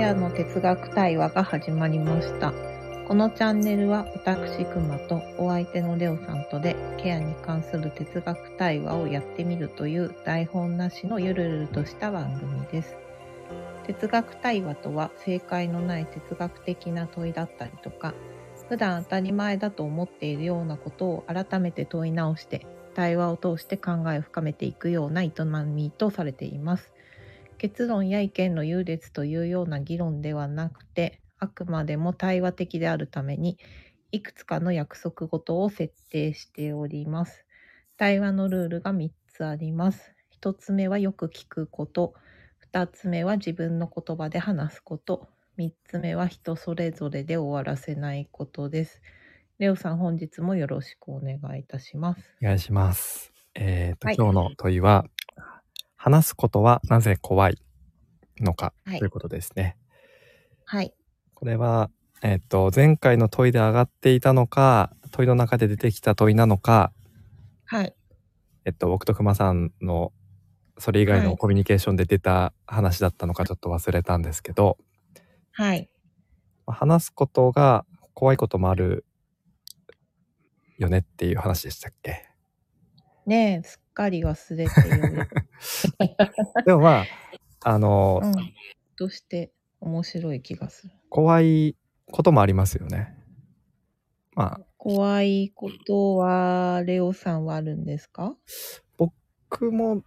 ケアの哲学対話が始まりました。このチャンネルは私くまとお相手のレオさんとでケアに関する哲学対話をやってみるという台本なしのゆるゆるとした番組です。哲学対話とは正解のない哲学的な問いだったりとか、普段当たり前だと思っているようなことを改めて問い直して対話を通して考えを深めていくような営みとされています。結論や意見の優劣というような議論ではなくて、あくまでも対話的であるために、いくつかの約束事を設定しております。対話のルールが3つあります。1つ目はよく聞くこと、2つ目は自分の言葉で話すこと、3つ目は人それぞれで終わらせないことです。レオさん、本日もよろしくお願いいたします。 お願いします。 はい。 今日の問いは、話すことはなぜ怖いのかはいということですね。 はい。 これは、前回の問いで上がっていたのか、問いの中で出てきた問いなのか、 はい。 僕と熊さんのそれ以外のコミュニケーションで出た話だったのかちょっと忘れたんですけど、 はい。 話すことが怖いこともあるよねっていう話でしたっけ？ ねえ、すっかり忘れておりでもまあ、 として面白い気がする。 怖いこともありますよね。まあ、 怖いことは、レオさんはあるんですか？ 僕も、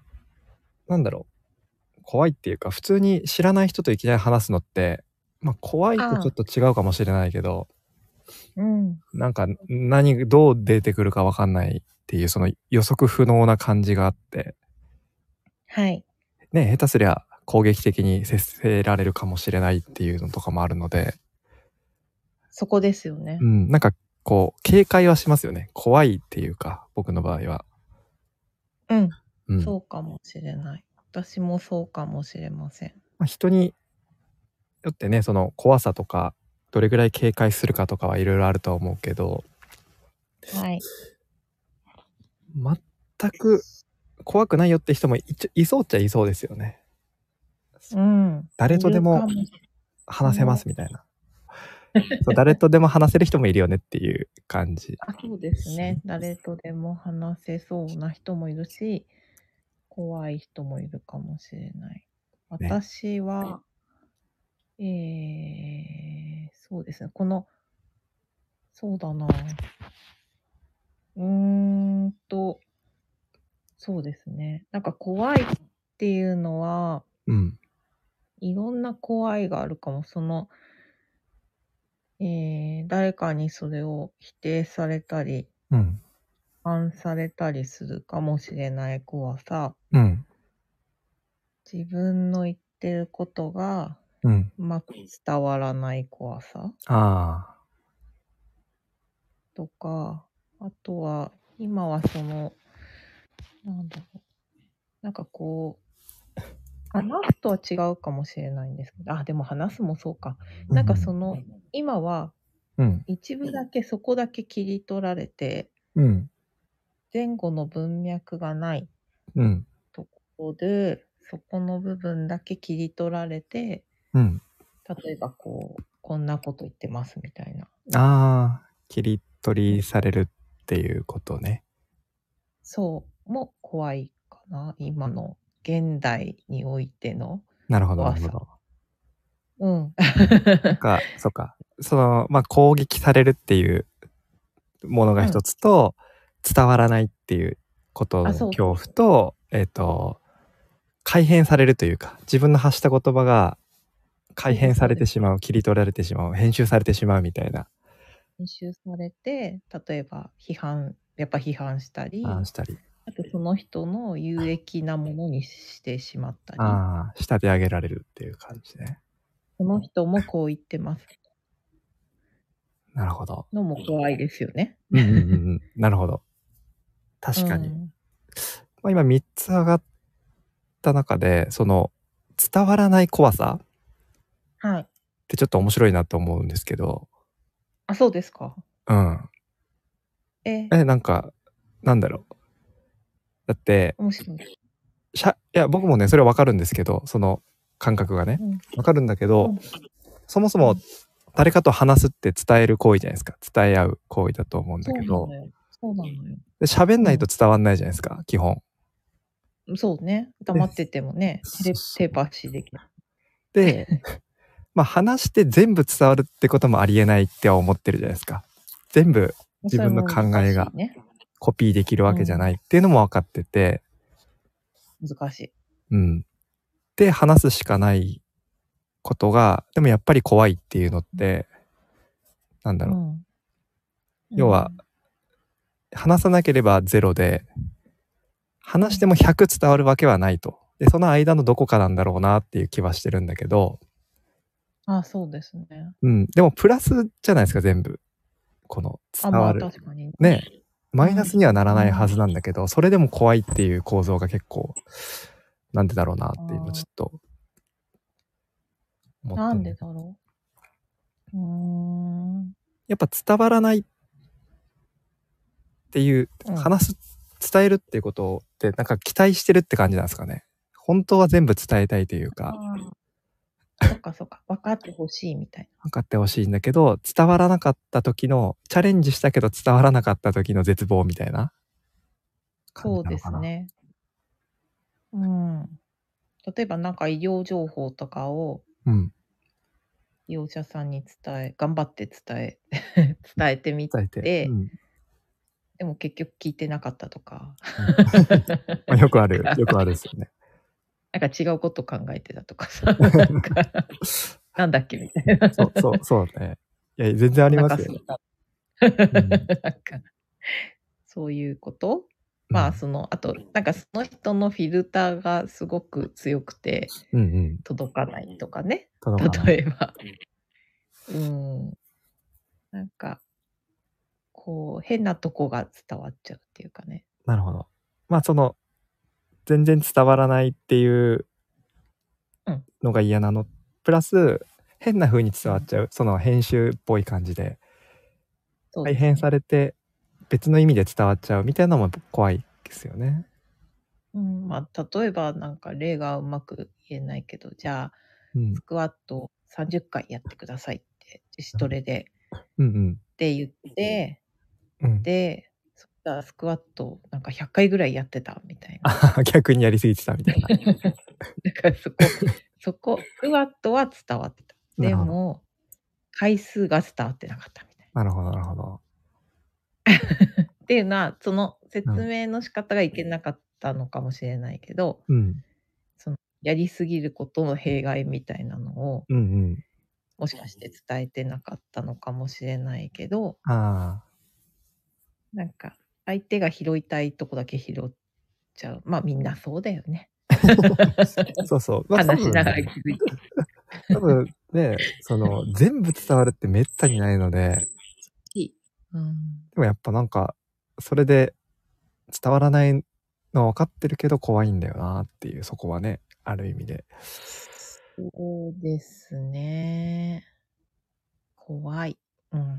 怖いっていうか、普通に知らない人といきなり話すのって、怖いとちょっと違うかもしれないけど、 うん。 どう出てくるかわかんないっていう、その予測不能な感じがあって、 はい。 ね、下手すりゃ攻撃的に接せられるかもしれないっていうのとかもあるので、 そこですよね。 警戒はしますよね。怖いっていうか、僕の場合は。 うん。 うん。 そうかもしれない。私もそうかもしれません。 人によってね、その怖さとか、どれぐらい警戒するかとかはいろいろあるとは思うけど、 はい。 全く怖くないよって人もいそうっちゃいそうですよね。 うん。 誰とでも話せますみたいな。そう、誰とでも話せる人もいるよねっていう感じ。 そうですね。誰とでも話せそうな人もいるし、怖い人もいるかもしれない。 ね。 私は、そうですね。そうだな。そうですね。なんか怖いっていうのは、 うん。 いろんな怖いがあるかも。誰かにそれを否定されたり、 うん。 反されたりするかもしれない怖さ。 うん。 自分の言ってることがうん。 うまく伝わらない怖さああ。 とか、あとは、今はなんだろう。なんかこう、話すとは違うかもしれないんですけど、でも話すもそうか。なんか今はうん。 一部だけそこだけ切り取られて、 うん。 前後の文脈がないうん。 ところで、そこの部分だけ切り取られて、 うん。 例えばこんなこと言ってますみたいな。 ああ、切り取りされるっていうことね。 そうも怖いかな。今の現代においてのなるほどな怖さ。 るほど。 うん。 そっか。攻撃されるっていうものが一つと、伝わらないっていうことのそう恐怖と、改変されるというか、自分の発した言葉が改変されてしまう、切り取られてしまう、編集されてしまうみたいな、 編集されて、例えばやっぱ批判したり、 したり、 あとその人の有益なものにしてしまったり、 仕立て上げられるっていう感じね。 この人もこう言ってますなるほど。 のも怖いですよね。 なるほど。確かに。 うん。 今3つ上がった中で、伝わらない怖さはい。 ってちょっと面白いなと思うんですけど、 そうですか。 うん。 え、 なんだろう。だって、 面白い。 いや、僕もね、それはわかるんですけど、 感覚がねうんわかるんだけど、 うんそもそも誰かと話すって伝える行為じゃないですか。伝え合う行為だと思うんだそうけど、 なのよ。そうなのよ。 で喋んないと伝わんないじゃないですか、基本。 そうね。黙っててもね、テレパシーできる。 で、まあ話して全部伝わるってこともありえないって思ってるじゃないですか。全部自分の考えがね、 コピーできるわけじゃないっていうのも分かってて、 難しい。 うん。で、話すしかないことが、でもやっぱり怖いっていうのって、なんだろう。要は、話さなければ0で、話しても100伝わるわけはないと。で、その間のどこかなんだろうなっていう気はしてるんだけど、 あ、そうですね。 うん。でもプラスじゃないですか、全部。この伝わる。 確かにね。マイナスにはならないはずなんだけど、それでも怖いっていう構造が結構、なんでだろうなって今ちょっと思って。 なんでだろう。 やっぱ伝わらないっていう、伝えるっていうことってなんか期待してるって感じなんですかね。本当は全部伝えたいというか。 そっかそっか。分かってほしいみたいな。 分かってほしいんだけど、伝わらなかった時の、チャレンジしたけど伝わらなかった時の絶望みたいな感じなのかな。 そうですね。例えばなんか医療情報とかを、利用者さんに頑張って伝えてみて、でも結局聞いてなかったとか。 まあよくあるですよね。 なんか違うこと考えてたとかさ、なんだっけみたいな。 そうね。いや、全然ありますよね。 なんか、そういうこと、あと、なんかその人のフィルターがすごく強くて、届かないとかね。例えば。なんか、こう、変なとこが伝わっちゃうっていうかね。 なるほど。まあ全然伝わらないっていうのが嫌なの。プラス、変な風に伝わっちゃう。その編集っぽい感じで。改変されて、別の意味で伝わっちゃうみたいなのも怖いですよね。 例えばなんか例がうまく言えないけど、じゃあ、スクワット30回やってくださいって自主トレで、って言って、で、そしたらスクワットなんか100回ぐらいやってたみたいな。 逆にやりすぎてたみたいな。 だからそこ、スクワットは伝わってた。でも、回数が伝わってなかったみたいな。なるほど、なるほど。 っていうのは、その説明の仕方がいけなかったのかもしれないけど、そのやりすぎることの弊害みたいなのを、もしかして伝えてなかったのかもしれないけど、なんか相手が拾いたいとこだけ拾っちゃう。まあみんなそうだよね。 そう。 話しながら気づいて。 多分ね、全部伝わるってめったにないので、でもやっぱなんか、それで伝わらないの分かってるけど怖いんだよなっていう、そこはね、ある意味で。 そうですね。怖い。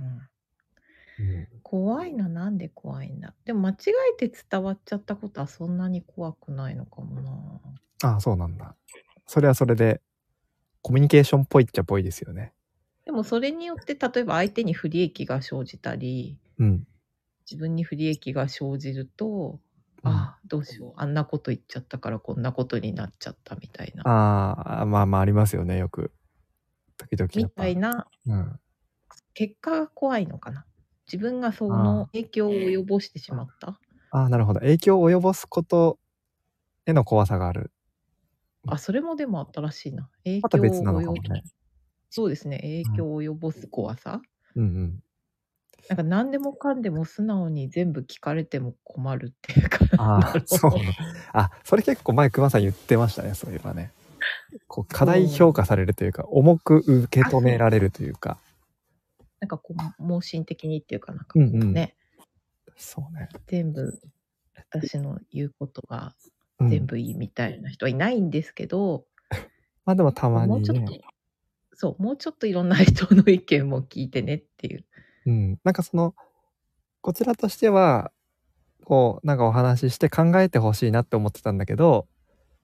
怖いな、なんで怖いんだ。でも間違えて伝わっちゃったことはそんなに怖くないのかもな。 ああ、そうなんだ。それはそれで、コミュニケーションっぽいっちゃっぽいですよね。 でもそれによって例えば相手に不利益が生じたり、自分に不利益が生じると、どうしよう。あんなこと言っちゃったからこんなことになっちゃったみたいな。 まあありますよね、よく。時々 みたいな、結果が怖いのかな。自分がその影響を及ぼしてしまった。 なるほど。影響を及ぼすことへの怖さがある。 それもでも新しいな。 また別なのかもね。 そうですね。影響を及ぼす怖さ。 なんか何でもかんでも素直に全部聞かれても困るっていうか。 そう。それ結構前熊さん言ってましたね、そういえばね。こう課題評価されるというか、重く受け止められるというか。 なんかこう、盲信的にっていうかなんかこうね。 そうね。 全部、私の言うことが全部いいみたいな人はいないんですけど。 まあでもたまにね。 もうちょっといろんな人の意見も聞いてねっていう。 なんかこちらとしては、こう、なんかお話しして考えてほしいなって思ってたんだけど、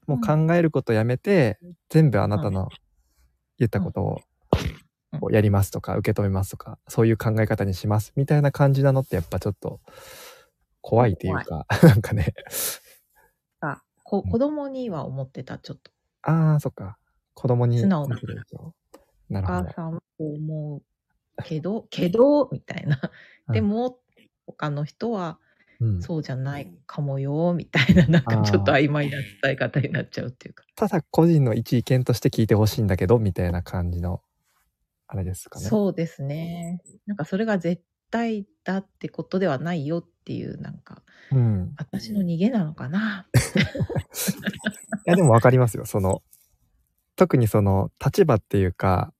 もう考えることやめて、全部あなたの言ったことをこうやりますとか、受け止めますとか、そういう考え方にしますみたいな感じなのってやっぱちょっと怖いっていうか、なんかね。 子供には思ってた、ちょっと。 ああ、そっか。子供に。 素直な。 なるほど。 お母さんはこう思うけど、みたいな。でも、他の人は、そうじゃないかもよ、みたいな、なんかちょっと曖昧な伝え方になっちゃうっていうか。 ただ個人の一意見として聞いてほしいんだけど、みたいな感じの、あれですかね。 そうですね。なんかそれが絶対だってことではないよっていう、なんか、私の逃げなのかな。 いや、でもわかりますよ。特に立場っていうか、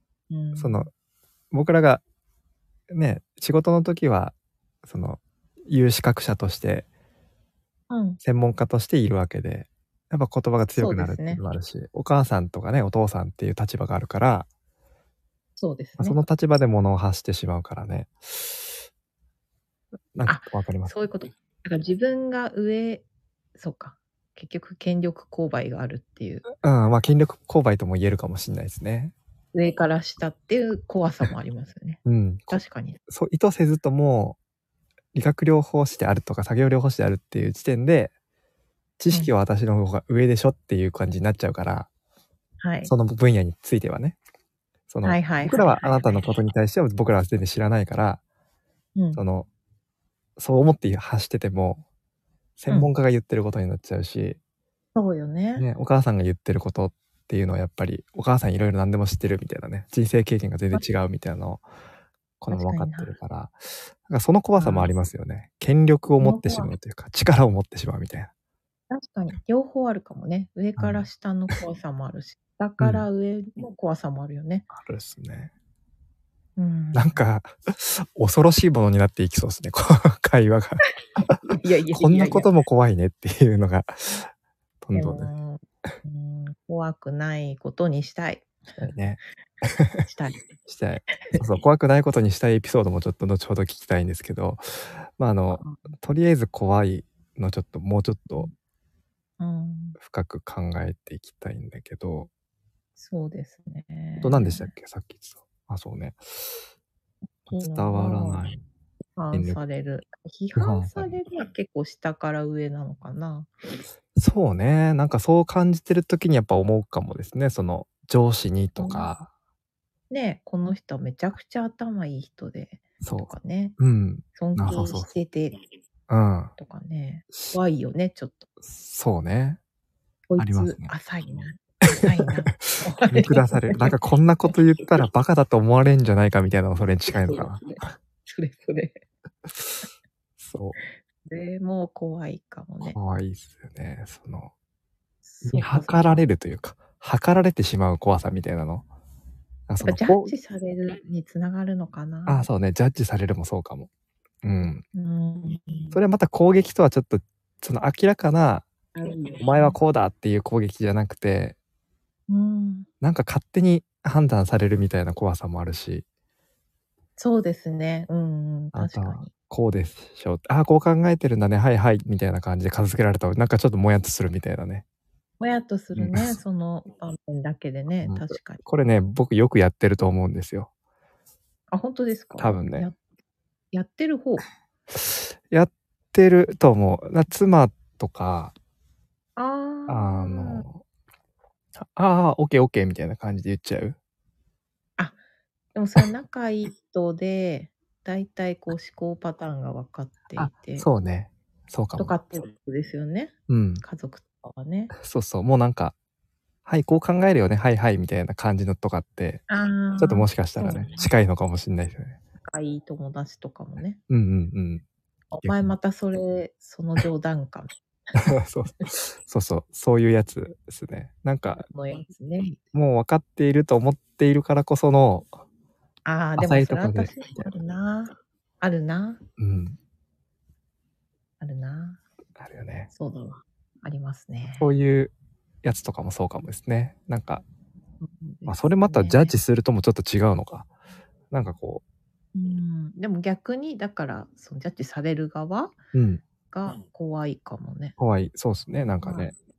僕らがね、仕事の時は、有資格者として、専門家としているわけで、やっぱ言葉が強くなるっていうのもあるし、お母さんとかね、お父さんっていう立場があるから、 そうですね。 その立場で物を発してしまうからね。なんかわかります。 そういうこと。だから自分が上、そうか。結局権力勾配があるっていう。 まあ権力勾配とも言えるかもしれないですね。 上から下っていう怖さもありますよね。確かに。 そう、意図せずとも、理学療法士であるとか作業療法士であるっていう時点で、知識は私の方が上でしょっていう感じになっちゃうから、その分野についてはね。僕らはあなたのことに対しては僕らは全然知らないから、そう思って発してても、専門家が言ってることになっちゃうし、 そうよね。 お母さんが言ってることっていうのはやっぱり、お母さんいろいろ何でも知ってるみたいなね、人生経験が全然違うみたいなのを、子供分かってるから、なんかその怖さもありますよね。権力を持ってしまうというか、力を持ってしまうみたいな。 確かに、両方あるかもね。上から下の怖さもあるし、下から上の怖さもあるよね。 あるですね。なんか、恐ろしいものになっていきそうですね、会話が。こんなことも怖いねっていうのが、どんどんね。 怖くないことにしたい。 したいね。 したい。 したい。そう、怖くないことにしたいエピソードもちょっと後ほど聞きたいんですけど、まあとりあえず怖いのちょっともうちょっと深く考えていきたいんだけど。 そうですね。 何でしたっけ、さっき言ってた。あ、そうね。伝わらない。 批判される。批判されるは結構下から上なのかな。 そうね。なんかそう感じてる時にやっぱ思うかもですね。上司にとか。 ね、この人はめちゃくちゃ頭いい人で、とかね。尊敬してて、とかね。怖いよね、ちょっと。 そうね。 こいつ浅いな。浅いな。 見下される。なんかこんなこと言ったらバカだと思われるんじゃないかみたいなのそれに近いのかな。 それ。 そう。 でも怖いかもね。 怖いっすよね。見計られるというか、計られてしまう怖さみたいなの。 ジャッジされるにつながるのかな。 そうね。ジャッジされるもそうかも。それはまた攻撃とはちょっと、明らかな、お前はこうだっていう攻撃じゃなくて、なんか勝手に判断されるみたいな怖さもあるし。 そうですね。確かに。 こうでしょ。こう考えてるんだね。はいはい。みたいな感じで片付けられたら、なんかちょっともやっとするみたいなね。 もやっとするね。その場面だけでね。確かに。 これね、僕よくやってると思うんですよ。 本当ですか？ 多分ね。 やってる方？ やってると思う。妻とか、オッケーオッケーみたいな感じで言っちゃう。 でもそれ仲いい人で、だいたいこう思考パターンが分かっていて。 そうね。そうかも。 とかってことですよね。家族とかはね。 そう。もうなんか、はい、こう考えるよね。はいはいみたいな感じのとかって、ちょっともしかしたらね、近いのかもしれないですよね。 仲いい友達とかもね。 お前またその冗談か。 そういうやつですね。なんか、 のやつね。 もう分かっていると思っているからこその、 でもそれ私あるな。あるな。あるな。 あるよね。 そうだわ。ありますね。 そういうやつとかもそうかもですね。なんか、それまたジャッジするともちょっと違うのか。なんかこう。でも逆に、だから、そのジャッジされる側が怖いかもね。 怖い。そうですね。なんかね。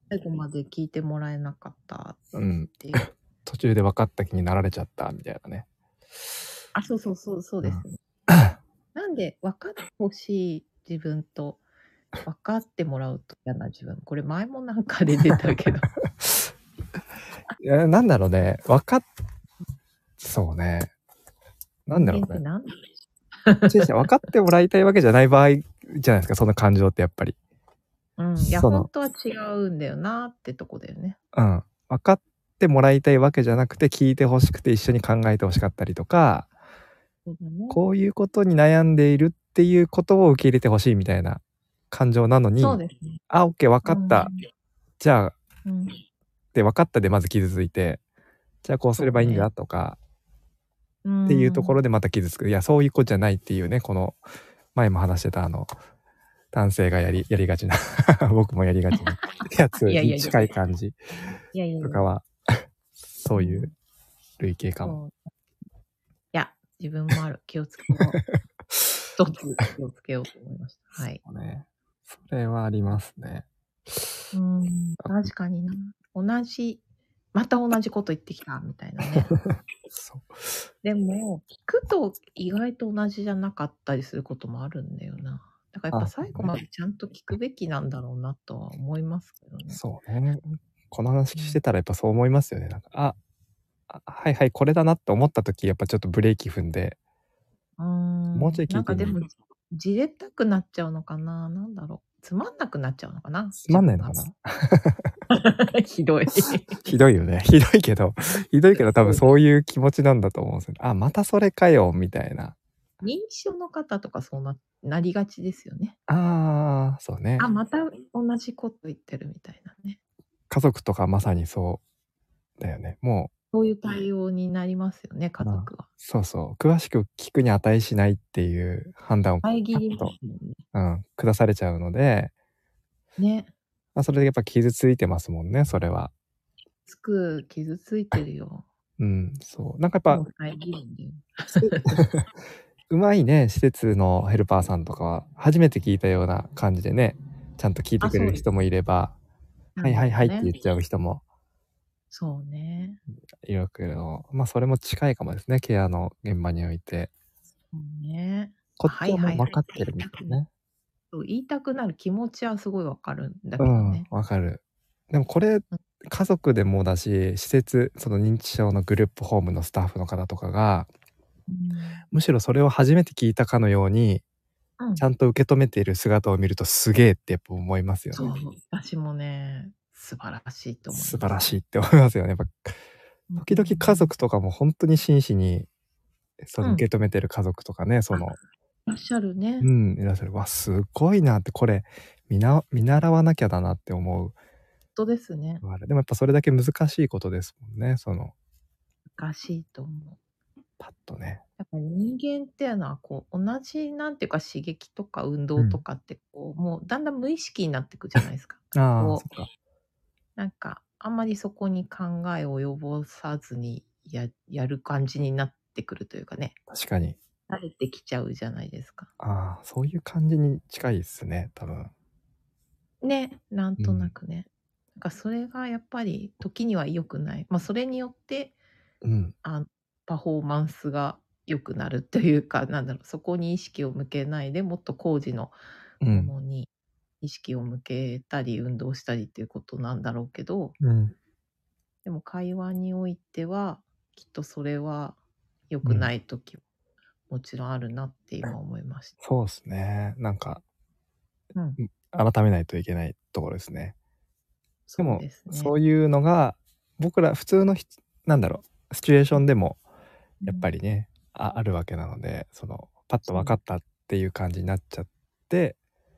最後まで聞いてもらえなかったうんっていう。 途中で分かった気になられちゃったみたいなね。 あ、そうですね。なんで分かってほしい自分と分かってもらうと嫌な自分。これ前もなんかで出たけど。 いや、なんだろうね。そうね。なんだろうね。 人間って何だ分かってもらいたいわけじゃない場合じゃないですか、その感情ってやっぱり。 うん。いや、 その、 本当は違うんだよなってとこだよね。 うん。分かってもらいたいわけじゃなくて、聞いてほしくて一緒に考えてほしかったりとか、 そうだね。 こういうことに悩んでいるっていうことを受け入れてほしいみたいな感情なのに、 そうですね。 あ、オッケー、分かった。じゃあ、 うん。 で、分かったでまず傷ついて、じゃあこうすればいいんだとか、っていうところでまた傷つく。いや、そういうことじゃないっていうね、この、前も話してた男性がやりがちな、僕もやりがちなやつに近い感じとかは、そういう類型かも。 いや、自分もある。気をつけよう。一つ気をつけようと思いました。はい。 そうね。それはありますね。 確かにな。また同じこと言ってきたみたいなね。 そう。 でも、聞くと意外と同じじゃなかったりすることもあるんだよな。だからやっぱ最後までちゃんと聞くべきなんだろうなとは思いますけどね。 そうね。この話してたらやっぱそう思いますよね。なんか、はいはい、これだなって思った時、やっぱちょっとブレーキ踏んで、もうちょい聞いてみる。 なんかでも、じれったくなっちゃうのかな。なんだろう。つまんなくなっちゃうのかな。 つまんないのかな。 ひどい。 ひどいよね。ひどいけど多分そういう気持ちなんだと思うんですよね。あ、またそれかよ、みたいな。 認知症の方とかそうなりがちですよね。 ああ、そうね。 あ、また同じこと言ってるみたいなね。 家族とかまさにそうだよね。もそういう対応になりますよね、家族は。 そうそう。詳しく聞くに値しないっていう判断を遮りますもんね。 下されちゃうので、 ね。 それでやっぱ傷ついてますもんね、それは。 傷ついてるよ。 そう。なんかやっぱ、 遮るんだよ。 うまいね、施設のヘルパーさんとかは、初めて聞いたような感じでね、ちゃんと聞いてくれる人もいれば、はいはいはいって言っちゃう人もそうね。 いるけど、それも近いかもですね、ケアの現場において。 ね。 こっちはもう分かってるみたいなね。 そう、言いたくなる気持ちはすごいわかるんだけどね。 わかる。でもこれ、家族でもだし、施設、その認知症のグループホームのスタッフの方とかが、むしろそれを初めて聞いたかのように、ちゃんと受け止めている姿を見るとすげえってやっぱ思いますよね。 そう、私もね、素晴らしいと思います。 素晴らしいって思いますよね。やっぱ時々家族とかも本当に真摯にその受け止めてる家族とかね、 いらっしゃるね。 いらっしゃる。わ、すごいなって、これ見習わなきゃだなって思う。 本当ですね。 でもやっぱそれだけ難しいことですもんね、 難しいと思う。 パッとね。 やっぱ人間っていうのはこう同じなんていうか刺激とか運動とかってこう、もうだんだん無意識になっていくじゃないですか。 そっか。 なんかあんまりそこに考えを及ぼさずにやる感じになってくるというかね。 確かに。 慣れてきちゃうじゃないですか。 そういう感じに近いですね、多分。 ね、なんとなくね。なんかそれがやっぱり時には良くない。それによって、パフォーマンスが良くなるというか、なんだろう、そこに意識を向けないで、もっと工事のものに意識を向けたり、運動したりっていうことなんだろうけど、でも会話においては、きっとそれは良くない時ももちろんあるなって今思いました。 そうですね。なんか、改めないといけないところですね。でも、そういうのが、僕ら普通のなんだろう、シチュエーションでも、やっぱりね、あるわけなので、パッと分かったっていう感じになっちゃって、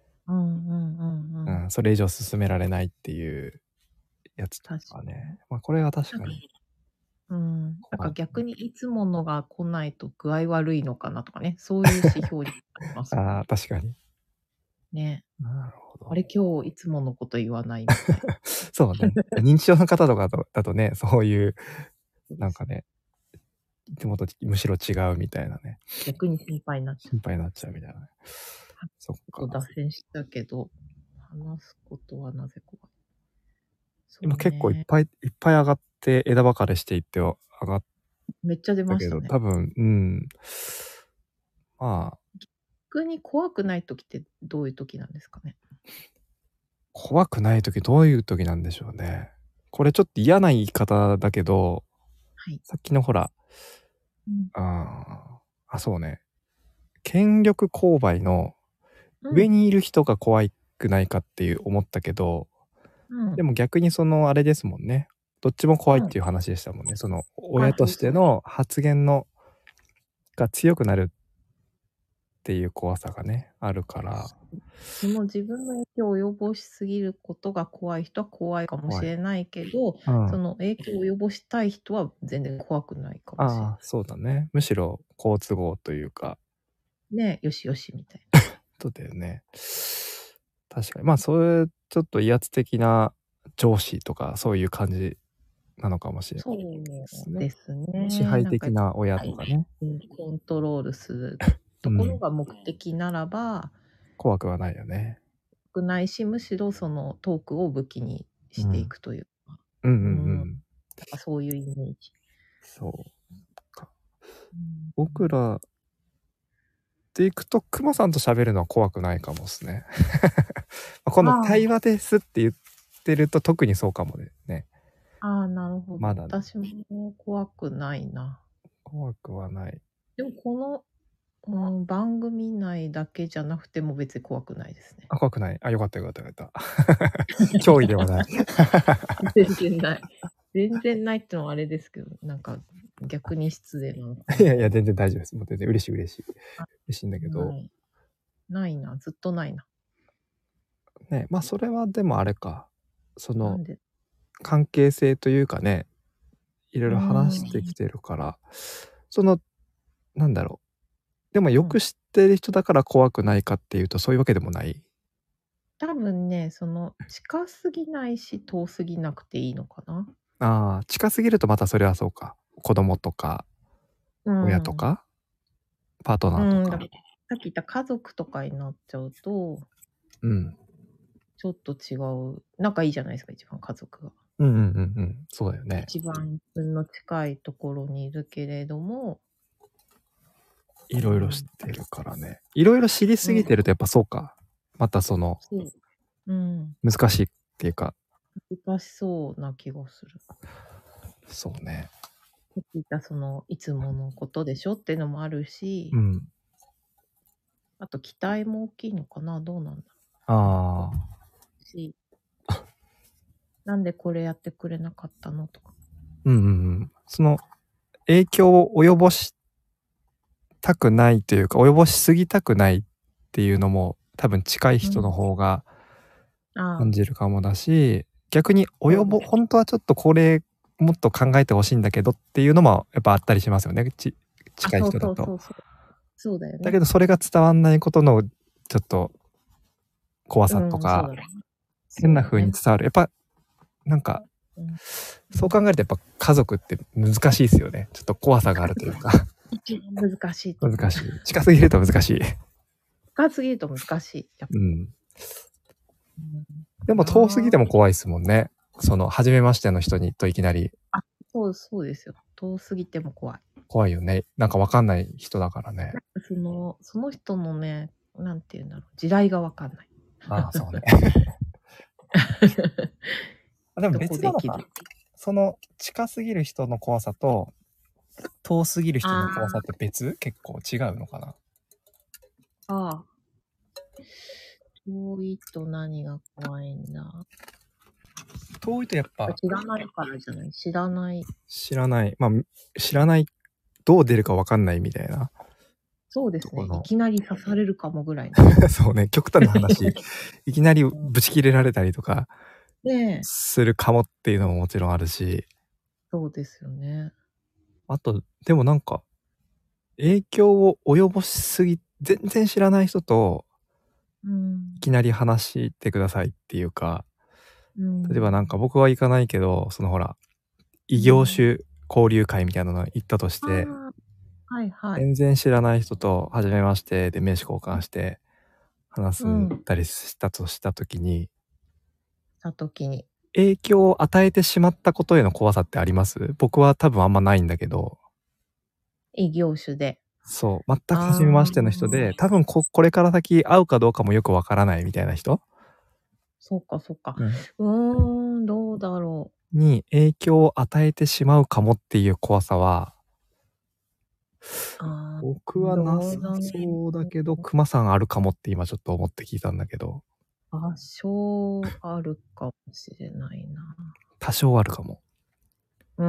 それ以上進められないっていうやつとかね。これは確かに。 なんか逆にいつものが来ないと具合悪いのかなとかね、そういう指標になります。 確かに。 ね。 なるほど。 あれ、今日いつものこと言わないみたいな。 そうね。認知症の方とかだとね、そういう、なんかね、いつもとむしろ違うみたいなね。 逆に心配になっちゃう。 心配になっちゃうみたいなね。そっか。 脱線したけど、話すことはなぜ怖い。 今結構いっぱい上がって枝分かれしていって上がっめっちゃ出たけど、 ましたね。 多分、まあ。 逆に怖くない時ってどういう時なんですかね。 怖くない時どういう時なんでしょうね。これちょっと嫌な言い方だけど、 はい。 さっきのほら、そうね。権力勾配の上にいる人が怖くないかっていう思ったけど、でも逆にそのあれですもんね。どっちも怖いっていう話でしたもんね。その親としての発言のが強くなるっていう怖さがね、あるから。 その自分の影響を及ぼしすぎることが怖い人は怖いかもしれないけど、その影響を及ぼしたい人は全然怖くないかもしれない。 そうだね。むしろ好都合というか。 ね、よしよしみたいな。 そうだよね。確かに。まあ、そういうちょっと威圧的な上司とか、そういう感じなのかもしれないですね。 そうですね。 支配的な親とかね。 コントロールするところが目的ならば、 怖くはないよね。 怖くないし、むしろそのトークを武器にしていくというか。そういうイメージ。 そうか。僕らでいくと、クマさんと喋るのは怖くないかもですね。この対話ですって言ってると特にそうかもね。 なるほど。まだね、私も怖くないな。 怖くはない。 でもこの、番組内だけじゃなくても別に怖くないですね。 怖くない。よかったよかったよかった。脅威ではない。 全然ない。全然ないってのはあれですけど、なんか逆に失礼なのかな。 いや、全然大丈夫です。もう全然嬉しい。嬉しいんだけど。 ないな。ずっとないな。 ね、まあそれはでもあれか。その、関係性というかね、いろいろ話してきてるから、その、なんだろう。でもよく知ってる人だから怖くないかっていうとそういうわけでもない。 多分ね、その近すぎないし遠すぎなくていいのかな。 近すぎるとまたそれはそうか。子供とか、親とか、パートナーとか。 さっき言った家族とかになっちゃうと、ちょっと違う。仲いいじゃないですか、一番家族が。 そうだよね。 一番自分の近いところにいるけれども。 いろいろ知ってるからね。いろいろ知りすぎてるとやっぱそうか。またその、難しいっていうか。 難しそうな気がする。 そうね。 さっき言ったその、いつものことでしょっていうのもあるし、あと期待も大きいのかな、どうなんだろう。なんでこれやってくれなかったのとか。 その、影響を及ぼしたくないというか、及ぼしすぎたくないっていうのも多分近い人の方が感じるかもだし、逆に本当はちょっとこれもっと考えてほしいんだけどっていうのもやっぱあったりしますよね。近い人だと。 そうだよね。 だけどそれが伝わんないことのちょっと怖さとか、変な風に伝わる。やっぱなんか、そう考えるとやっぱ家族って難しいですよね。ちょっと怖さがあるというか。 難しい。 難しい。近すぎると難しい。 近すぎると難しい。 でも遠すぎても怖いですもんね。その、初めましての人にといきなり。 そうですよ。遠すぎても怖い。 怖いよね。なんかわかんない人だからね。 その人のね、なんていうんだろう。時代がわかんない。 そうね。でも別なのか。その、近すぎる人の怖さと、遠すぎる人の怖さって別？結構違うのかな？ 遠いと何が怖いんだ？ 遠いとやっぱ知らないからじゃない？知らない。 まあ、知らない、どう出るかわかんないみたいな。 そうですね。いきなり刺されるかもぐらいそうね。極端な話。いきなりぶち切れられたりとか、するかもっていうのももちろんあるし。 そうですよね。 あと、でもなんか、影響を及ぼしすぎ、全然知らない人と、いきなり話してくださいっていうか、例えばなんか僕は行かないけど、そのほら、異業種交流会みたいなの行ったとして、全然知らない人と初めましてで名刺交換して話したりしたとした時に、 影響を与えてしまったことへの怖さってあります？僕は多分あんまないんだけど。 異業種で。 そう、全く初めましての人で、 ああ。 多分これから先会うかどうかもよくわからないみたいな人、 そうかそうか。 うん、 どうだろに影響を与えてしまうかもっていう怖さは、 う。ああ、 僕はなさどうだろそうだけど、 う。 熊さんあるかもって今ちょっと思って聞いたんだけど、 多少あるかもしれないな。 多少あるかも。 うん。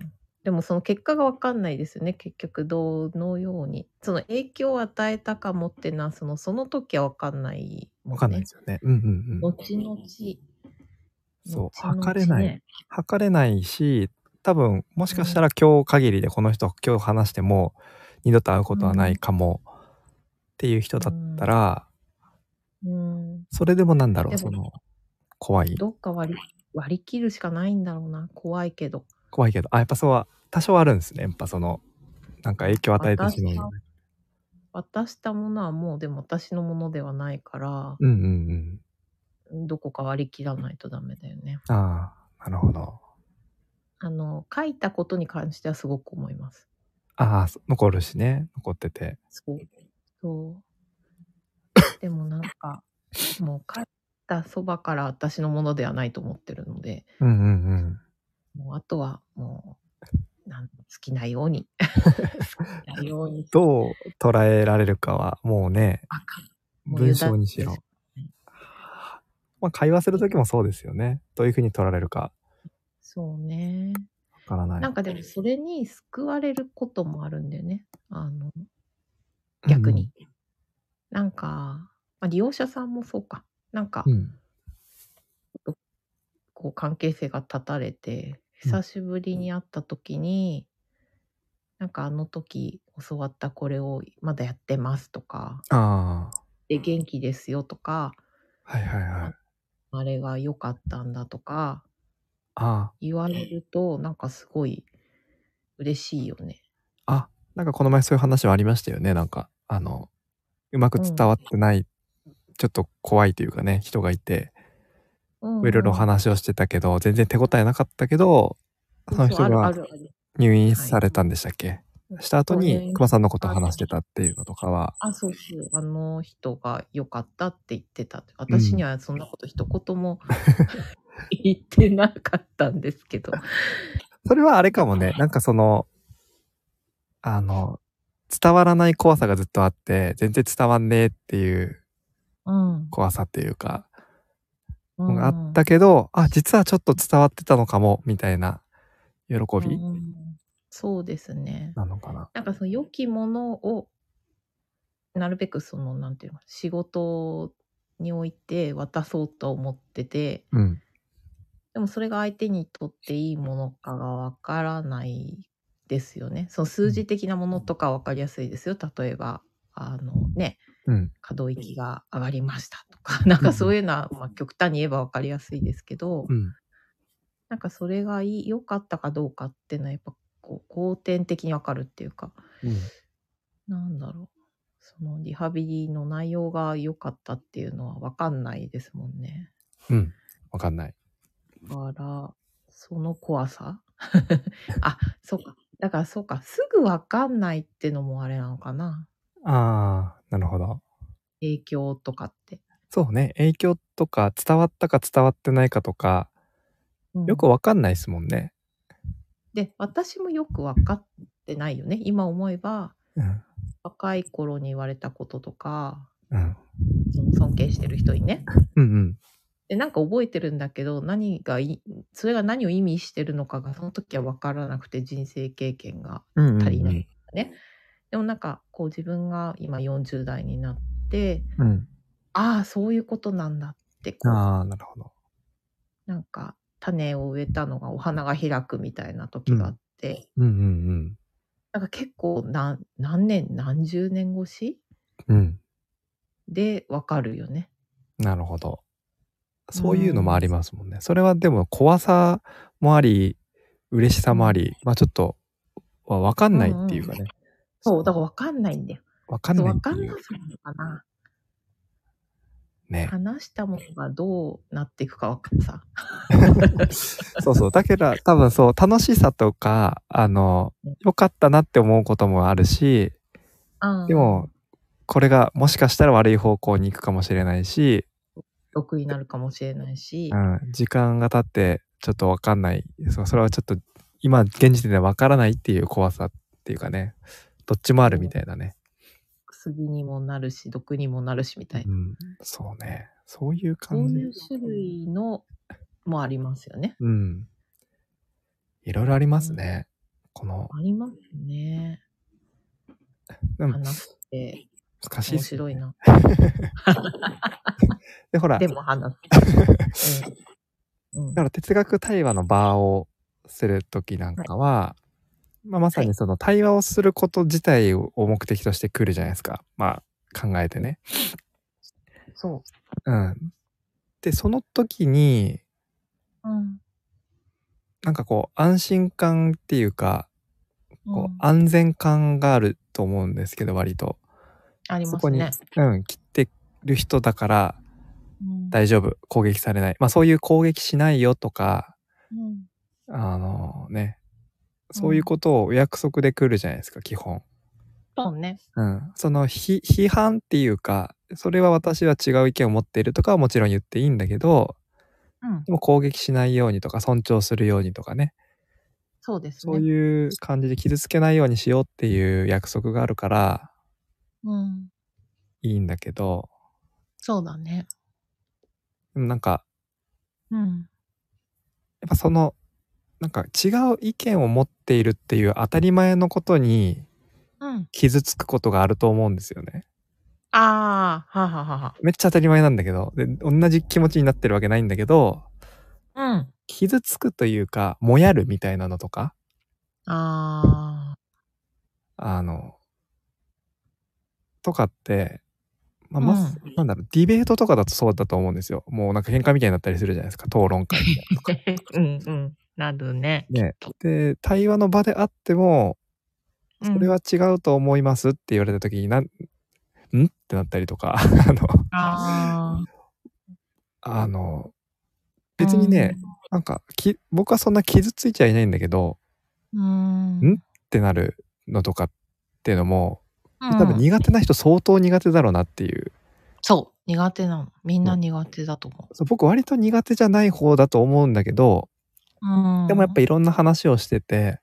でもその結果がわかんないですよね、結局どのように。その影響を与えたかもってのは、その時はわかんないわかんないでもんね。 すよね。うんうんうん。 後々 そう、 後々ね。 測れないし、多分もしうん。 かしたら今日限りでこの人今日話しても二度と会うことはないうん。 かもっていう人うだったん。 ら、 うん。 それでもなんだろう、 でも、 怖いどっか割り切るしかないんだろうな。怖いけど。 怖いけど、やっぱそうは多少あるんですね。やっぱなんか影響を与えてしまうのね。 渡したものはもうでも私のものではないから、 うんうんうん。 どこか割り切らないとダメだよね。 ああ、なるほど。 書いたことに関してはすごく思います。 ああ、残るしね、残ってて。 そう。そう。でもなんか、もう書いたそばから私のものではないと思ってるので、 うんうんうん。 もうあとはもう、好きなように。好きなように。 どう捉えられるかはもうね、 もう委文章にしねるしろ。 かない。 会話する時もそうですよね。どういう風に取られるかそうね。 わからない。 なんかでもそれに救われることもあるんだよね。 うんうん。 逆に。なんか、利用者さんもそうか。なんか、 うん。 こう関係性が断たれて、 うん。 久しぶりに会った時に、なんかあの時教わったこれをまだやってますとか、 ああ、 で、元気ですよとか、 はいはいはあい。 あれが良かったんだとかあ言われると、なんかすごい嬉しいよね。 なんかこの前そういう話はありましたよね。うまくうん。 伝わってない、ちょっと怖いというかね、人がいて、 ういろいろんうん。 話をしてたけど、全然手応えなかったけど、そのそう、あるあ人がるある。 入院はい。 されたんでしたっけ？した後そう、入に、 院熊さんのことをあ話してたっていうのとかは、 そうそう、あの人が良かったって言ってた。 うん。 私にはそんなこと一言も言ってなかったんですけど。 それはあれかだもね、なんかあの、伝わらない怖さがずっとあって、全然伝わんねえっていううん。 怖さっていうか、 うのがあっんうん。 たけど、実はちょっと伝わってたのかもみたいな喜うびん。そうですね。 なのかな。 なんかその良きものをなるべくなんていうの、仕事において渡そうと思ってて、 うん。 でもそれが相手にとっていいものかがわからないですよね。その数うん。 字的なものとかわかりやすいですよ。例えば、ね、 うん。 可動域が上がりましたとか、なんかそううんいうのは、極端に言えばわかりやすいですけど、 うん。うん。 なんかそれが良かったかどうかっていうのはやっぱ後天的にわかるっていうか、 うん。 なんだろう。そのリハビリの内容が良かったっていうのはわかんないですもんね。 うん。わかんない。 から、その怖さそうか。だからそうか、すぐわかんないってのもあれなのかな。 なるほど。 影響とかって。 そうね、影響とか伝わったか伝わってないかとか、よくうん。 わかんないですもんね。 で、私もよく分かってないよね。今思えば、 うん。 若い頃に言われたこととか、 うん。 その尊敬してる人にね。 うんうん。 で、なんか覚えてるんだけど、それが何を意味してるのかがその時は分からなくて、人生経験がうんうん足りないうん。 ね。でもなんかこう自分が今40代になって、 うん。 そういうことなんだってなるほど。 なんか種を植えたのがお花が開くみたいなうん。 時があって、 うんうんうん。 なんか結構何年、何十年越しうん。 でわかるよね。 なるほど。 うーそういうのもあん。 りますもんね。それはでも怖さもあり、嬉しさうん。 もあり、ちょっと、わかんないっうんうん。 ていうかね。 そう、だからわかんないんだよ。 わかんそう、 ないっていう。 わかんなさなのかな。 ね。 話したものがどうなっていくか分かってさ。 そうそう。だけど多分そう、楽しさとか、良かったなって思うこともあるし、でも、これがもしかしたら悪い方向に行くかもしれないし、 得になるかもしれないし、 時間が経ってちょっと分かんない。それはちょっと今現時点で分からないっていう怖さっていうかね、どっちもあるみたいなね。 薬にもなるし、毒にもなるしみたいな。 そうね。そういうそう感じ。 いう種類のもありますよね。 いろいろありますね。 ありますね。話して難しいっすね。 面白いな。 で、ほら。 でも話す。 だから哲学対話の場をするときなんかは、まさにその対話をすること自体を目的として来るじゃないですか。考えてね。 そう。 で、その時に、なんか安心感っていうか、安全感があると思うんですけど、割と。 ありますね。 そこに、来てる人だから、大丈夫、攻撃されない。そういう攻撃しないよとか、そういうことをお約束で来るじゃないですか、基本。 そうね。 その批判っていうか、それは私は違う意見を持っているとかはもちろん言っていいんだけど、でも攻撃しないようにとか尊重するようにとかね。 そうですね。 そういう感じで傷つけないようにしようっていう約束があるから、いいんだけど。 そうだね。 でもなんか、やっぱその、なんか違う意見を持っているっていう当たり前のことに、傷つくことがあると思うんですよね。めっちゃ当たり前なんだけど、で、同じ気持ちになってるわけないんだけど、傷つくというか、もやるみたいなのとか。とかって、なんだろう、ディベートとかだとそうだと思うんですよ。もうなんか喧嘩みたいになったりするじゃないですか、討論会みたいなとか。 なるね。 で、対話の場であっても、それは違うと思いますって言われた時に、んってなったりとか、別にね、なんか、僕はそんな傷ついちゃいないんだけど、ってなるのとかっていうのも、多分苦手な人相当苦手だろうなっていう。 そう、苦手なの。みんな苦手だと思う。 僕割と苦手じゃない方だと思うんだけど、でもやっぱいろんな話をしてて、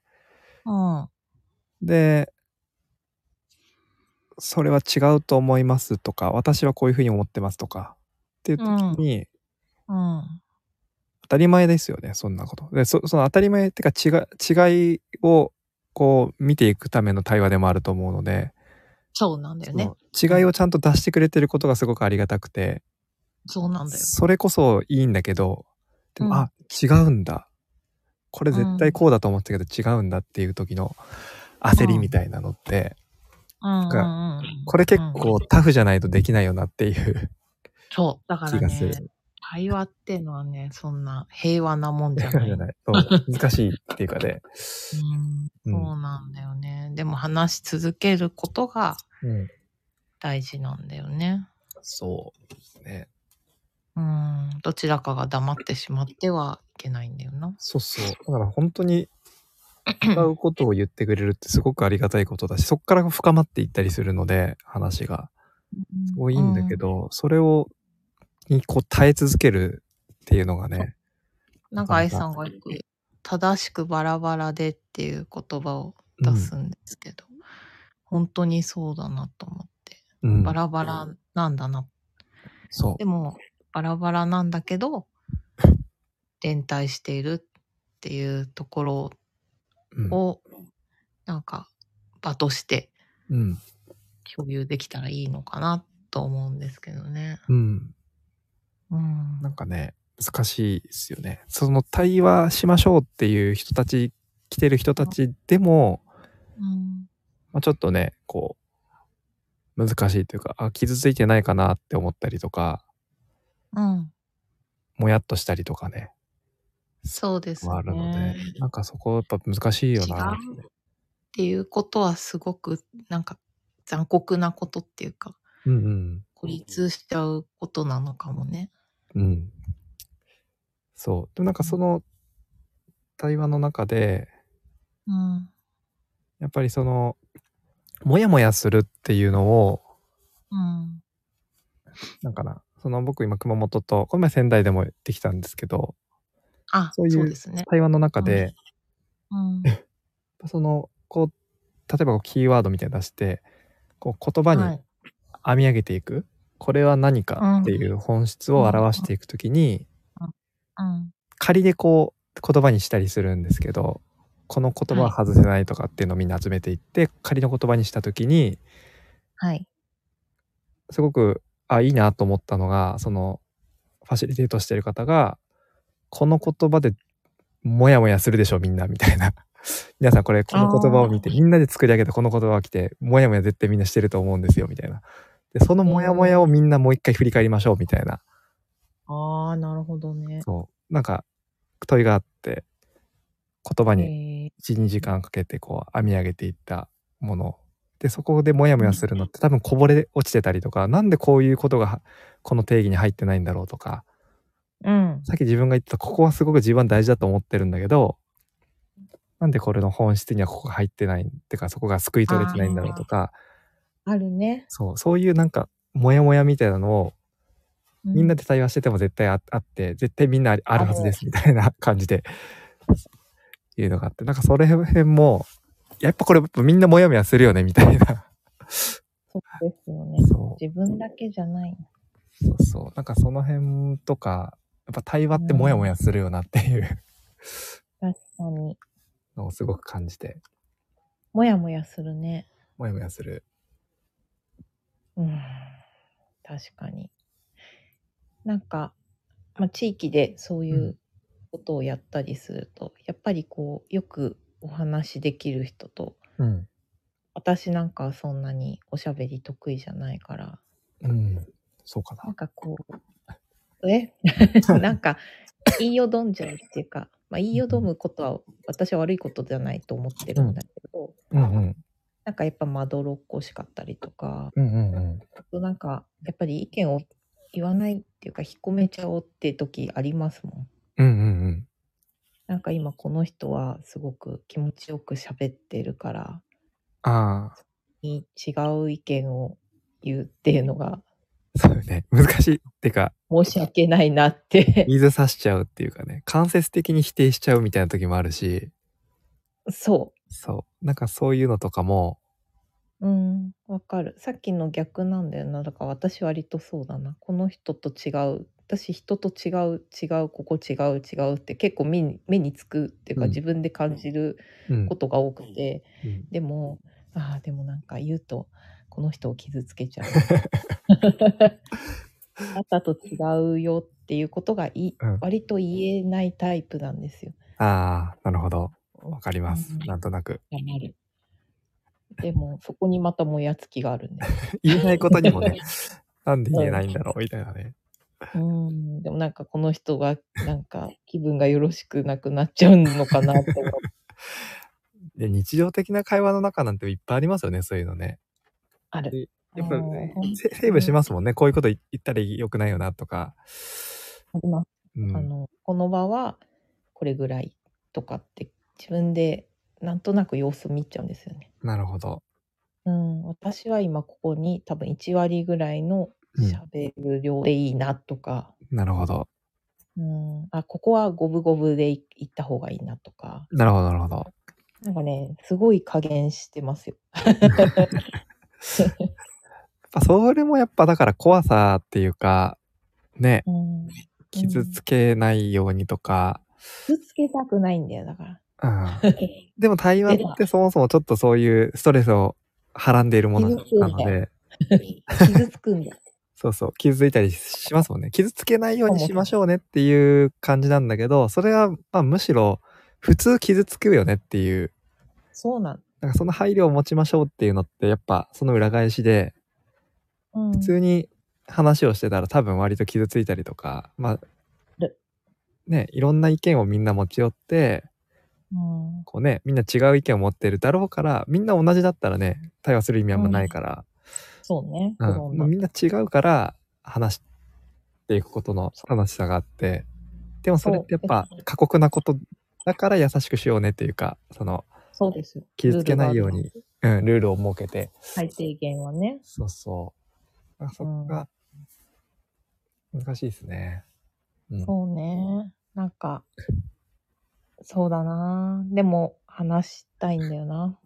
で、それは違うと思いますとか、私はこういうふうに思ってますとか、っていう時に、当たり前ですよね、そんなこと。で、その当たり前っていうか違いを見ていくための対話でもあると思うので、 そうなんだよね。 違いをちゃんと出してくれてることがすごくありがたくて、 そうなんだよ。 それこそいいんだけど、でも、違うんだ。これ絶対こうだと思ってたけど違うんだっていう時の焦りみたいなのって、これ結構タフじゃないとできないよなっていう気がする。 対話っていうのはね、そんな平和なもんじゃない。 難しいっていうかね。 そうなんだよね。でも話し続けることが大事なんだよね。 そうですね。 どちらかが黙ってしまってはいけないんだよな。 そうそう。だから本当に違うことを言ってくれるってすごくありがたいことだし、そこから深まっていったりするので、話が。すごいいいんだけど、それに耐え続けるっていうのがね。 なんか愛さんがよく正しくバラバラでっていう言葉を出すんですけど、本当にそうだなと思って。バラバラなんだな。でも、バラバラなんだけど、連帯しているっていうところを、なんか、場として共有できたらいいのかなと思うんですけどね。 なんかね、難しいですよね。その対話しましょうっていう人たち、来てる人たちでも、ちょっとね、難しいというか、傷ついてないかなって思ったりとか、もやっとしたりとかね。 そうですね。 あるので、なんかそこやっぱ難しいよな。 っていうことはすごくなんか残酷なことっていうか、 孤立しちゃうことなのかもね。 うん。そう。でもなんかその対話の中で、 うん。 やっぱりその、もやもやするっていうのを、 うん。 なんかな、その僕今熊本と、この前仙台でもできたんですけど、 あ、 そういうそうですね。 対話の中で、 うん。 その、こう、例えばこうキーワードみたいなの出して、こう言葉にはい。 編み上げていく、これは何かうん。 っていう本質をうん。 表していくときに、 うん。 仮でこう言葉にしたりするんですけど、この言葉は外せないとかっていうのをみんな集めていって、仮の言葉にしたときに、 はい。 すごく、いいなと思ったのが、その、ファシリテートしてる方が、この言葉でモヤモヤするでしょみんなみたいな。皆さんこれこの言葉を見て、みんなで作り上げたこの言葉が来て、モヤモヤ絶対みんなしてると思うんですよみたいな。で、そのモヤモヤをみんなもう一回振り返りましょうみたいな。 ああ、なるほどね。 そう。なんか問いがあって、言葉に1、2時間かけてこう編み上げていったもの。で、そこでモヤモヤするのって多分こぼれ落ちてたりとか、なんでこういうことがこの定義に入ってないんだろうとか、 うん。 さっき自分が言ってたここはすごく自分は大事だと思ってるんだけど、なんでこれの本質にはここが入ってないってか、そこが救い取れてないんだろうとか、 あるね。 そういうなんかモヤモヤみたいなのをみんなうん。 で対話してても絶対あって、絶対みんなあるはずですみたいな感じでいうのがあって、なんかそれ辺もやっぱこれみんなモヤモヤするよねみたいな。 そうですよね。自分だけじゃない。 そう。なんかその辺とか、やっぱ対話ってモヤモヤするよなっていう確かに。 のをすごく感じて。 モヤモヤするね。 モヤモヤする。 確かに。なんか、地域でそういうことをやったりすると、やっぱりこう、よくお話できる人と、私なんかはそんなにおしゃべり得意じゃないから、 そうかな。 なんかこう、なんか言いよどんじゃうっていうか、言いよどむことは私は悪いことじゃないと思ってるんだけど、なんかやっぱまどろっこしかったりとか、あとなんかやっぱり意見を言わないっていうか引っ込めちゃおうって時ありますもん。なんか今この人はすごく気持ちよく喋ってるから、違う意見を言うっていうのが、 そうね。難しいってか、 申し訳ないなって水差しちゃうっていうかね、間接的に否定しちゃうみたいな時もあるし、 そう。 なんかそういうのとかも、 わかる。さっきの逆なんだよな。だから私割とそうだな。この人と違う。私人と違う、ここ違うって結構目につくっていうか、自分で感じることが多くて、でもなんか言うとこの人を傷つけちゃう。あなたと違うよっていうことが割と言えないタイプなんですよ。 なるほど。わかります。なんとなく。 でもそこにまたもやつきがあるんだよ。 言えないことにもね、なんで言えないんだろうみたいなね。 でもなんかこの人がなんか気分がよろしくなくなっちゃうのかなって思う。 で、日常的な会話の中なんていっぱいありますよね、そういうのね。 ある。 やっぱセーブしますもんね。こういうこと言ったら良くないよなとか。 あります。この場はこれぐらいとかって自分でなんとなく様子見ちゃうんですよね。 なるほど。 私は今ここに多分1割ぐらいの喋る量でいいなとか。 なるほど。 ここは五分五分でいった方がいいなとか。 なるほど、なるほど。 なんかね、すごい加減してますよ。 それもやっぱだから怖さっていうか、ね、傷つけないようにとか。 傷つけたくないんだよ、だから。 でも対話ってそもそもちょっとそういうストレスをはらんでいるものなので。 傷つくんだよ。 そう、傷ついたりしますもんね。傷つけないようにしましょうねっていう感じなんだけど、それはむしろ普通傷つくよねっていう。 そうなん。 なんかその配慮を持ちましょうっていうのってやっぱその裏返しで、普通に話をしてたら多分割と傷ついたりとか、ね、いろんな意見をみんな持ち寄って、こうね、みんな違う意見を持ってるだろうから、みんな同じだったらね、対話する意味あんまないから。 そうね。 みんな違うから話していくことの楽しさがあって、でもそれってやっぱ過酷なことだから優しくしようねっていうか、 そうですよ。 傷つけないように、ルールを設けて。 最低限はね。 そうそう。そこが難しいですね。 そうね。なんか、そうだな。でも話したいんだよな。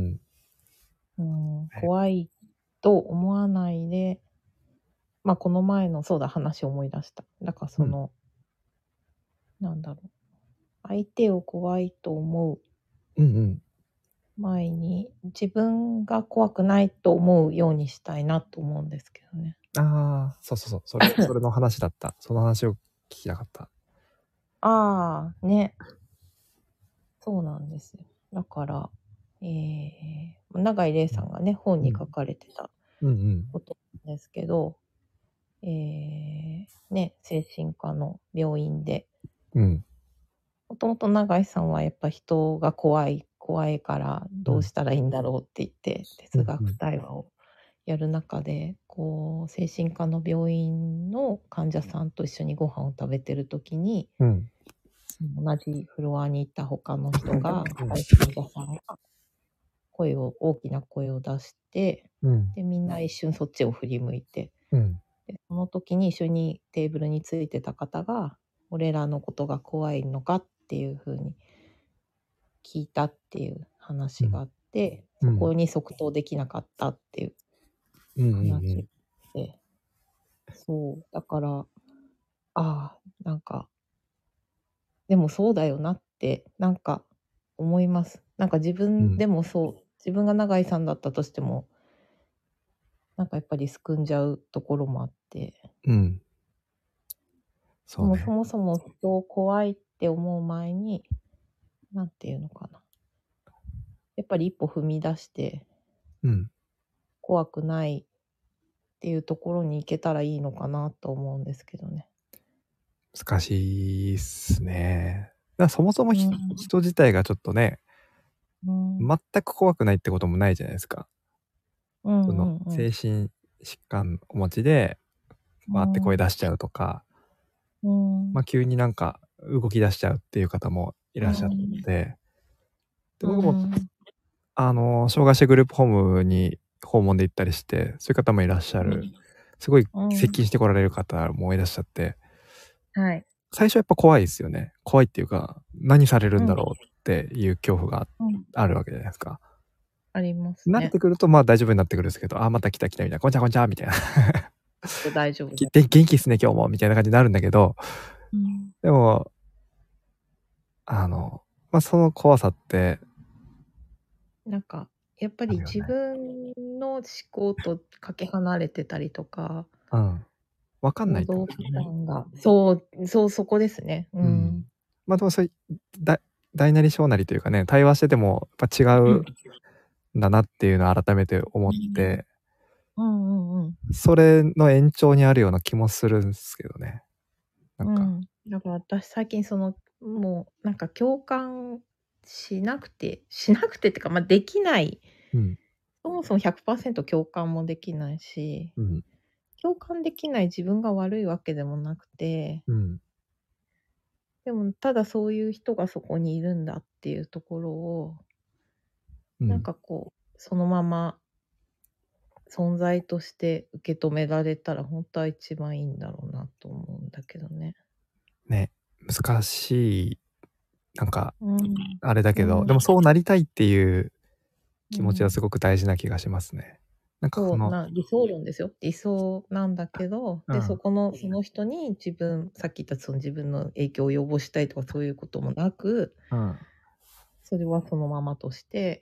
怖いと思わないで、まあこの前のそうだ話を思い出した。だからなんだろう。相手を怖いと思う前に、自分が怖くないと思うようにしたいなと思うんですけどね。 ああ、そうそうそう。それの話だった。その話を聞きたかった。 ああ、ね。そうなんですよ。だから、永井玲さんがね、本に書かれてたことなんですけど、ね、精神科の病院で、もともと永井さんはやっぱ人が怖いからどうしたらいいんだろうって言って哲学対話をやる中で、こう精神科の病院の患者さんと一緒にご飯を食べてる時に、同じフロアにいた他の人が患者さんが大きな声を出して、でみんな一瞬そっちを振り向いて、でその時に一緒にテーブルについてた方が俺らのことが怖いのかっていう風に聞いたっていう話があって、そこに即答できなかったっていう話で、そうだからなんかでもそうだよなってなんか思います。なんか自分でも自分が永井さんだったとしてもなんかやっぱりすくんじゃうところもあって、そうね、そもそも人を怖いって思う前になんていうのかな、やっぱり一歩踏み出して、怖くないっていうところに行けたらいいのかなと思うんですけどね。 難しいっすね。そもそも人自体がちょっとね、全く怖くないってこともないじゃないですか。精神疾患をお持ちでわーって声出しちゃうとか、急になんか動き出しちゃうっていう方もいらっしゃって、で僕も障害者グループホームに訪問で行ったりして、そういう方もいらっしゃる。すごい接近してこられる方もいらっしゃって、最初やっぱ怖いですよね。怖いっていうか、何されるんだろうっていう恐怖があるわけじゃないですか。 ありますね。 慣れてくるとまあ大丈夫になってくるんですけど、また来たみたいな、こんちゃこんちゃみたいな。 大丈夫。 元気っすね今日もみたいな感じになるんだけど、でもその怖さってなんかやっぱり自分の思考とかけ離れてたりとか、 わかんない行動パターンがそこですね。 まあでもそういう大なり小なりというかね、対話しててもやっぱ違うんだなっていうのを改めて思って、それの延長にあるような気もするんですけどね。 だから私最近もうなんか共感しなくてっていうか、できない、そもそも 100% 共感もできないし、共感できない自分が悪いわけでもなくて、でもただそういう人がそこにいるんだっていうところを、なんかそのまま存在として受け止められたら本当は一番いいんだろうなと思うんだけどね。 ね、難しい、なんか、あれだけど、でもそうなりたいっていう気持ちはすごく大事な気がしますね。なんか理想論ですよ。理想なんだけど、で、その人にさっき言った自分の影響を及ぼしたいとかそういうこともなく、それはそのままとして、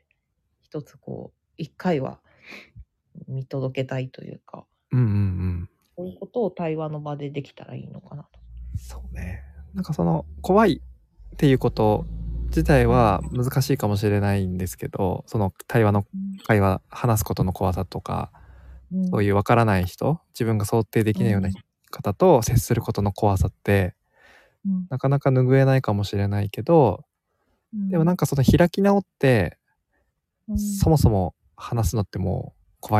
一つ一回は見届けたいというか、そういうことを対話の場でできたらいいのかなと。 そうね。なんか怖いっていうこと自体は難しいかもしれないんですけど、その会話、話すことの怖さとか、そういうわからない人、自分が想定できないような方と接することの怖さって、なかなか拭えないかもしれないけど、でもなんか開き直って、そもそも話すのってもう怖い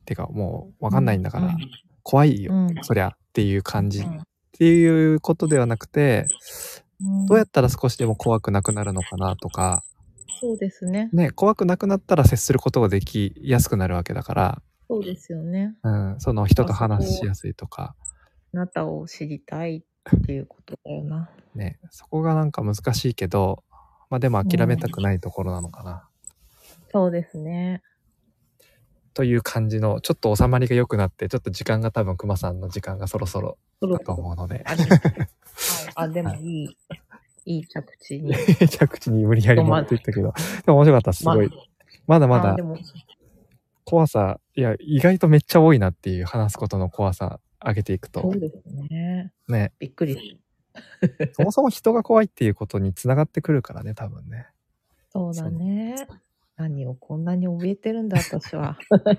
てかもう分かんないんだから、 うん怖いよ、 うんそりゃっていう感じ、 うんっていうことではなくて、 うんどうやったら少しでも怖くなくなるのかなとか、 そうですね。 ね、怖くなくなったら接することができやすくなるわけだから、 そうですよね。 その人と話しやすいとか、 あなたを知りたいっていうことだよな。 ね、そこがなんか難しいけど、まあでも諦めたくないところなのかな。 そうですね。 という感じの、ちょっと収まりが良くなって、ちょっと時間が多分熊さんの時間がそろそろだと思うので。 はい、でもいい着地に。 着地に無理やり持っていったけど、でも面白かった、すごい。まだまだ怖さ、いや、意外とめっちゃ多いなっていう話すことの怖さ上げていくと。 そうですね。 ね。 びっくり。 そもそも人が怖いっていうことにつながってくるからね、多分ね。 そうだね。何をこんなに怯えてるんだ、私は。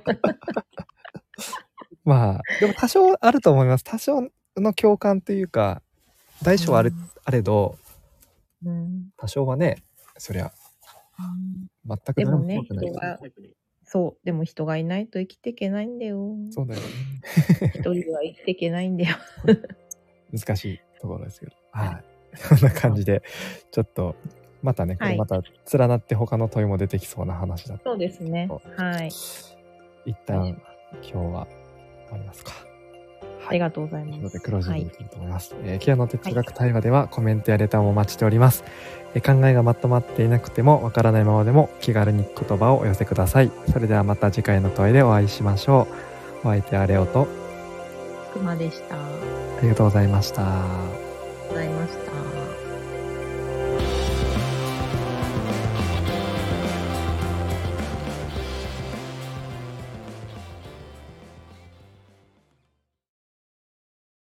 まあ、でも多少あると思います。多少の共感というか、大小あれど、多少はね、そりゃ、全く誰も怖くない。 そう、でも人がいないと生きていけないんだよ。 そうだよね。 一人は生きていけないんだよ。 難しいところですけど。はい。そんな感じで、ちょっと、またね、これまた連なって他の問いも出てきそうな話だった。 そうですね。はい。 一旦、今日は終わりますか。 ありがとうございます。 なので、クロージングに行きたいと思います。ケアの哲学対話ではコメントやレターもお待ちしております。考えがまとまっていなくてもわからないままでも気軽に言葉をお寄せください。それではまた次回の問いでお会いしましょう。お相手はレオとくまでした。 ありがとうございました。